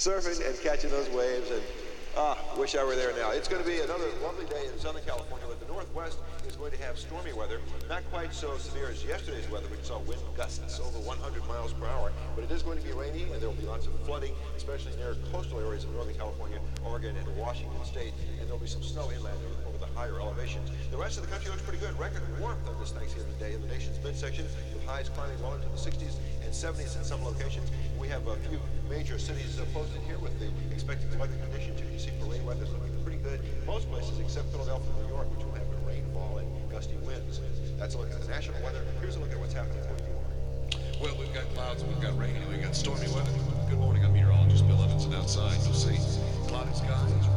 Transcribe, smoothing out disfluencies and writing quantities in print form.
surfing and catching those waves, and wish I were there now. It's going to be another lovely day in Southern California, but the Northwest is going to have stormy weather, not quite so severe as yesterday's weather, which saw wind gusts over 100 miles per hour, but it is going to be rainy, and there will be lots of flooding, especially near coastal areas of Northern California, Oregon, and Washington State, and there will be some snow inland over the higher elevations. The rest of the country looks pretty good. Record warmth on this Thanksgiving Day in the nation's midsection, with highs climbing well into the 60s and 70s in some locations. We have a few major cities posted here with the expected weather conditions. You can see for rain weather is looking pretty good. Most places except Philadelphia and New York, which will have rainfall and gusty winds. That's a look at the national weather. Here's a look at what's happening where you are. Well, we've got clouds, we've got rain, and we've got stormy weather. Good morning, I'm meteorologist Bill Evanson outside. You'll see cloudy skies,